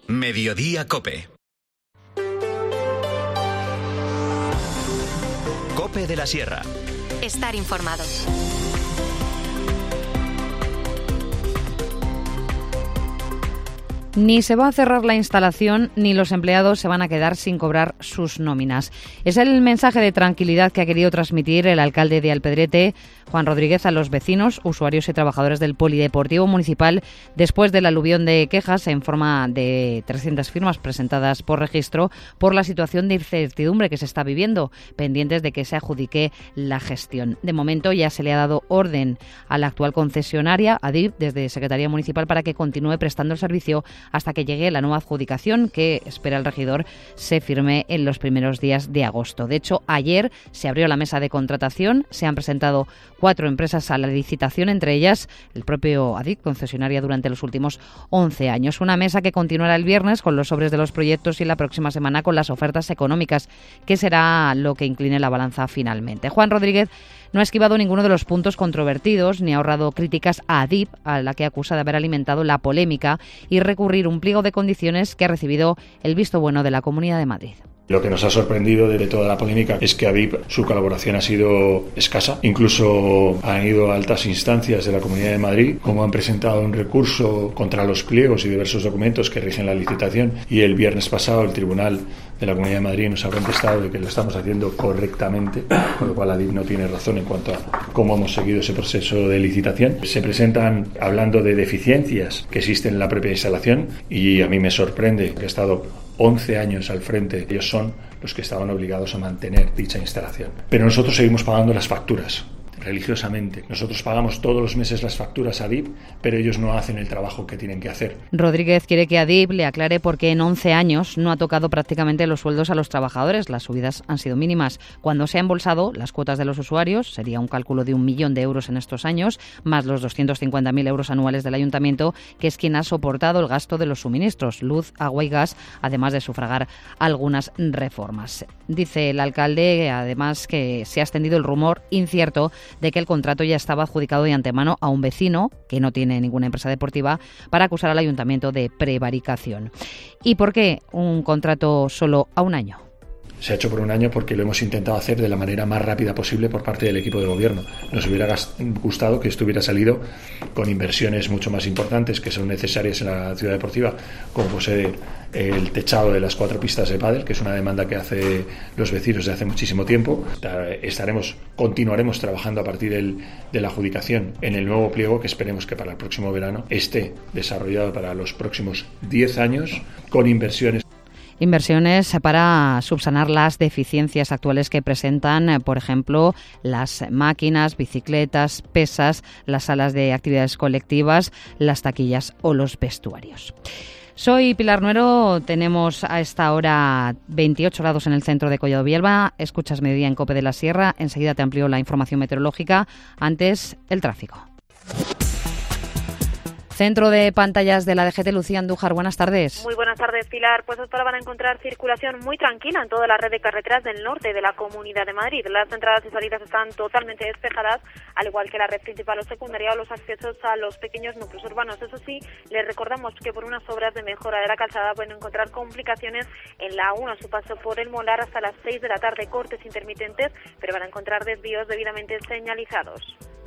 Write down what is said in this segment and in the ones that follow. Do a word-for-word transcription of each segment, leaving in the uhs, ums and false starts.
Mediodía COPE. COPE de la Sierra. Estar informado. Ni se va a cerrar la instalación, ni los empleados se van a quedar sin cobrar sus nóminas. Es el mensaje de tranquilidad que ha querido transmitir el alcalde de Alpedrete, Juan Rodríguez, a los vecinos, usuarios y trabajadores del Polideportivo Municipal, después del aluvión de quejas en forma de trescientas firmas presentadas por registro por la situación de incertidumbre que se está viviendo, pendientes de que se adjudique la gestión. De momento ya se le ha dado orden a la actual concesionaria, Adif, desde Secretaría Municipal, para que continúe prestando el servicio hasta que llegue la nueva adjudicación que, espera el regidor, se firme en los primeros días de agosto. De hecho, ayer se abrió la mesa de contratación, se han presentado cuatro empresas a la licitación, entre ellas el propio Adif, concesionaria durante los últimos once años. Una mesa que continuará el viernes con los sobres de los proyectos y la próxima semana con las ofertas económicas, que será lo que incline la balanza finalmente. Juan Rodríguez no ha esquivado ninguno de los puntos controvertidos ni ha ahorrado críticas a Adif, a la que acusa de haber alimentado la polémica y recurrir un pliego de condiciones que ha recibido el visto bueno de la Comunidad de Madrid. Lo que nos ha sorprendido de toda la polémica es que Adif, su colaboración ha sido escasa. Incluso han ido a altas instancias de la Comunidad de Madrid, como han presentado un recurso contra los pliegos y diversos documentos que rigen la licitación. Y el viernes pasado el Tribunal de la Comunidad de Madrid nos ha contestado de que lo estamos haciendo correctamente, con lo cual Adif no tiene razón en cuanto a cómo hemos seguido ese proceso de licitación. Se presentan hablando de deficiencias que existen en la propia instalación y a mí me sorprende que ha estado once años al frente. Ellos son los que estaban obligados a mantener dicha instalación. Pero nosotros seguimos pagando las facturas, religiosamente. Nosotros pagamos todos los meses las facturas a Adif, pero ellos no hacen el trabajo que tienen que hacer. Rodríguez quiere que Adif le aclare por qué en once años no ha tocado prácticamente los sueldos a los trabajadores. Las subidas han sido mínimas. Cuando se ha embolsado las cuotas de los usuarios, sería un cálculo de un millón de euros en estos años, más los doscientos cincuenta mil euros anuales del ayuntamiento, que es quien ha soportado el gasto de los suministros, luz, agua y gas, además de sufragar algunas reformas. Dice el alcalde, además, que se ha extendido el rumor incierto de que el contrato ya estaba adjudicado de antemano a un vecino, que no tiene ninguna empresa deportiva, para acusar al ayuntamiento de prevaricación. ¿Y por qué un contrato solo a un año? Se ha hecho por un año porque lo hemos intentado hacer de la manera más rápida posible por parte del equipo de gobierno. Nos hubiera gustado que esto hubiera salido con inversiones mucho más importantes que son necesarias en la ciudad deportiva, como posee el techado de las cuatro pistas de pádel, que es una demanda que hace los vecinos de hace muchísimo tiempo. Estaremos, continuaremos trabajando a partir del, de la adjudicación en el nuevo pliego, que esperemos que para el próximo verano esté desarrollado para los próximos diez años, con inversiones. Inversiones para subsanar las deficiencias actuales que presentan, por ejemplo, las máquinas, bicicletas, pesas, las salas de actividades colectivas, las taquillas o los vestuarios. Soy Pilar Nuero, tenemos a esta hora veintiocho grados en el centro de Collado Villalba. Escuchas Mediodía en COPE de la Sierra. Enseguida te amplío la información meteorológica. Antes, el tráfico. Centro de pantallas de la D G T, Lucía Andújar, buenas tardes. Muy buenas tardes, Pilar. Pues hasta ahora van a encontrar circulación muy tranquila en toda la red de carreteras del norte de la Comunidad de Madrid. Las entradas y salidas están totalmente despejadas, al igual que la red principal o secundaria o los accesos a los pequeños núcleos urbanos. Eso sí, les recordamos que por unas obras de mejora de la calzada pueden encontrar complicaciones en la uno a su paso por el Molar hasta las seis de la tarde, cortes intermitentes, pero van a encontrar desvíos debidamente señalizados.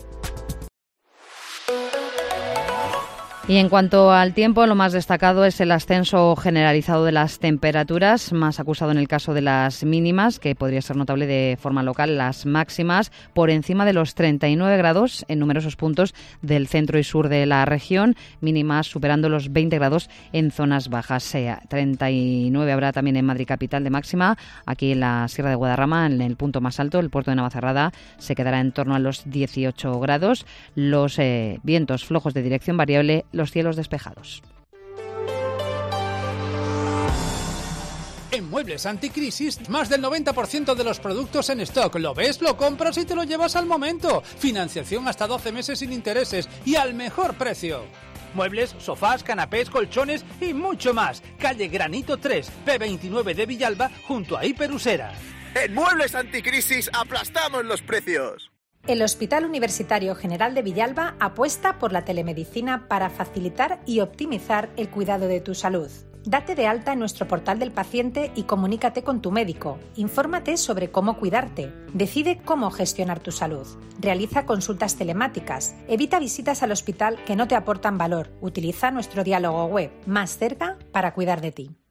Y en cuanto al tiempo, lo más destacado es el ascenso generalizado de las temperaturas, más acusado en el caso de las mínimas, que podría ser notable de forma local, las máximas por encima de los treinta y nueve grados en numerosos puntos del centro y sur de la región, mínimas superando los veinte grados en zonas bajas. treinta y nueve habrá también en Madrid capital de máxima, aquí en la Sierra de Guadarrama, en el punto más alto, el puerto de Navacerrada, se quedará en torno a los dieciocho grados, los eh, vientos flojos de dirección variable, los cielos despejados. En Muebles Anticrisis, más del noventa por ciento de los productos en stock. Lo ves, lo compras y te lo llevas al momento. Financiación hasta doce meses sin intereses y al mejor precio. Muebles, sofás, canapés, colchones y mucho más. Calle Granito tres, P veintinueve de Villalba, junto a Hiperusera. En Muebles Anticrisis aplastamos los precios. El Hospital Universitario General de Villalba apuesta por la telemedicina para facilitar y optimizar el cuidado de tu salud. Date de alta en nuestro portal del paciente y comunícate con tu médico. Infórmate sobre cómo cuidarte. Decide cómo gestionar tu salud. Realiza consultas telemáticas. Evita visitas al hospital que no te aportan valor. Utiliza nuestro diálogo web, Más cerca, para cuidar de ti.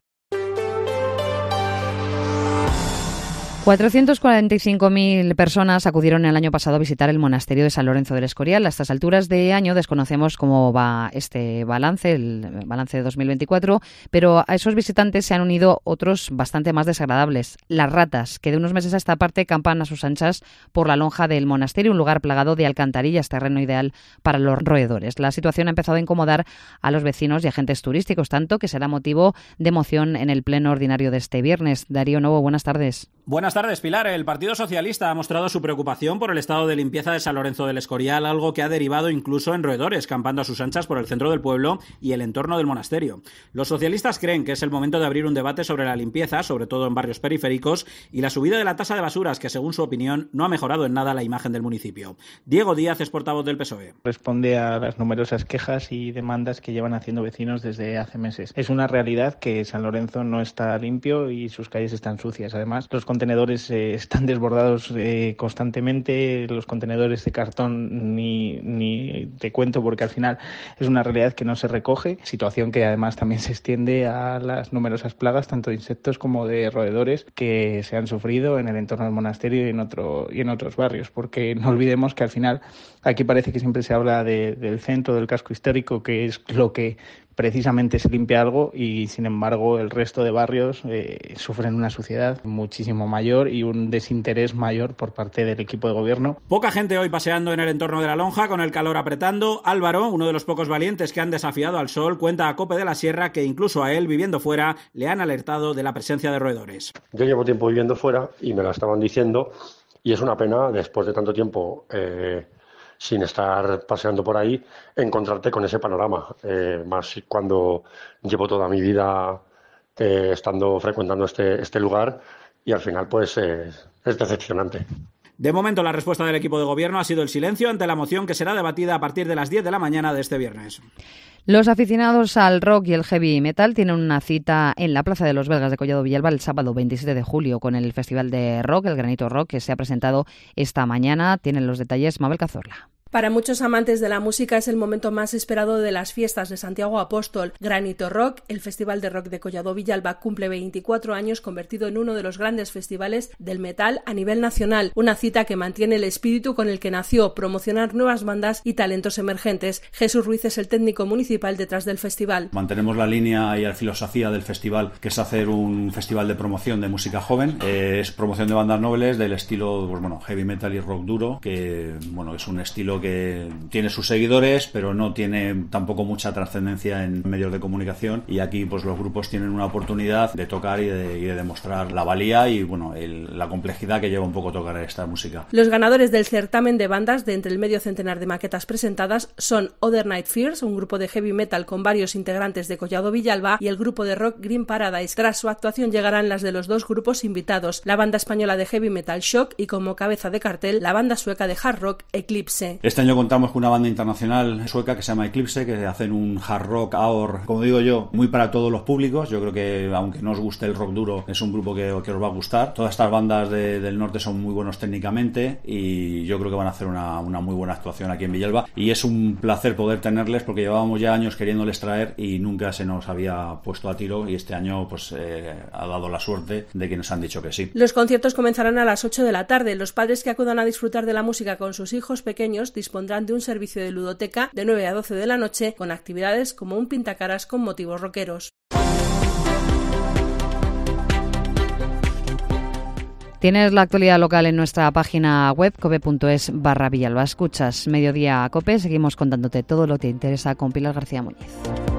cuatrocientas cuarenta y cinco mil personas acudieron el año pasado a visitar el monasterio de San Lorenzo del Escorial. A estas alturas de año desconocemos cómo va este balance, el balance de dos mil veinticuatro, pero a esos visitantes se han unido otros bastante más desagradables. Las ratas, que de unos meses a esta parte campan a sus anchas por la lonja del monasterio, un lugar plagado de alcantarillas, terreno ideal para los roedores. La situación ha empezado a incomodar a los vecinos y agentes turísticos, tanto que será motivo de emoción en el pleno ordinario de este viernes. Darío Novo, buenas tardes. Buenas tardes, Pilar. El Partido Socialista ha mostrado su preocupación por el estado de limpieza de San Lorenzo del Escorial, algo que ha derivado incluso en roedores campando a sus anchas por el centro del pueblo y el entorno del monasterio. Los socialistas creen que es el momento de abrir un debate sobre la limpieza, sobre todo en barrios periféricos, y la subida de la tasa de basuras, que según su opinión no ha mejorado en nada la imagen del municipio. Diego Díaz es portavoz del P S O E. Responde a las numerosas quejas y demandas que llevan haciendo vecinos desde hace meses. Es una realidad que San Lorenzo no está limpio y sus calles están sucias. Además, los contenedores eh, están desbordados eh, constantemente, los contenedores de cartón ni, ni te cuento, porque al final es una realidad que no se recoge, situación que además también se extiende a las numerosas plagas, tanto de insectos como de roedores, que se han sufrido en el entorno del monasterio y en, otro, y en otros barrios, porque no olvidemos que al final aquí parece que siempre se habla de, del centro, del casco histórico, que es lo que precisamente se limpia algo, y sin embargo el resto de barrios eh, sufren una suciedad muchísimo mayor y un desinterés mayor por parte del equipo de gobierno. Poca gente hoy paseando en el entorno de la lonja, con el calor apretando. Álvaro, uno de los pocos valientes que han desafiado al sol, cuenta a COPE de la Sierra que incluso a él, viviendo fuera, le han alertado de la presencia de roedores. Yo llevo tiempo viviendo fuera y me lo estaban diciendo, y es una pena, después de tanto tiempo eh, sin estar paseando por ahí, encontrarte con ese panorama, eh, más cuando llevo toda mi vida eh, estando frecuentando este, este lugar, y al final pues eh, es decepcionante. De momento, la respuesta del equipo de gobierno ha sido el silencio ante la moción que será debatida a partir de las diez de la mañana de este viernes. Los aficionados al rock y el heavy metal tienen una cita en la Plaza de los Belgas de Collado Villalba el sábado veintisiete de julio con el Festival de Rock, el Granito Rock, que se ha presentado esta mañana. Tienen los detalles Mabel Cazorla. Para muchos amantes de la música es el momento más esperado de las fiestas de Santiago Apóstol. Granito Rock, el Festival de Rock de Collado Villalba, cumple veinticuatro años, convertido en uno de los grandes festivales del metal a nivel nacional. Una cita que mantiene el espíritu con el que nació, promocionar nuevas bandas y talentos emergentes. Jesús Ruiz es el técnico municipal detrás del festival. Mantenemos la línea y la filosofía del festival, que es hacer un festival de promoción de música joven. Eh, es promoción de bandas nobles del estilo, pues bueno, heavy metal y rock duro, que bueno, es un estilo que tiene sus seguidores, pero no tiene tampoco mucha trascendencia en medios de comunicación, y aquí pues los grupos tienen una oportunidad de tocar y de, y de demostrar la valía y bueno, el, la complejidad que lleva un poco tocar esta música. Los ganadores del certamen de bandas de entre el medio centenar de maquetas presentadas son Other Night Fears, un grupo de heavy metal con varios integrantes de Collado Villalba, y el grupo de rock Green Paradise. Tras su actuación llegarán las de los dos grupos invitados, la banda española de heavy metal Shock y como cabeza de cartel la banda sueca de hard rock Eclipse. Este año contamos con una banda internacional sueca que se llama Eclipse, que hacen un hard rock, aor, como digo yo, muy para todos los públicos. Yo creo que aunque no os guste el rock duro, es un grupo que, que os va a gustar. Todas estas bandas de, del norte son muy buenos técnicamente y yo creo que van a hacer una, una muy buena actuación aquí en Villalba, y es un placer poder tenerles porque llevábamos ya años queriéndoles traer y nunca se nos había puesto a tiro, y este año pues eh, ha dado la suerte de que nos han dicho que sí. Los conciertos comenzarán a las ocho de la tarde. Los padres que acudan a disfrutar de la música con sus hijos pequeños dispondrán de un servicio de ludoteca de nueve a doce de la noche con actividades como un pintacaras con motivos rockeros. Tienes la actualidad local en nuestra página web cope punto es barra Villalba. Escuchas Mediodía Cope. Seguimos contándote todo lo que te interesa con Pilar García Muñiz.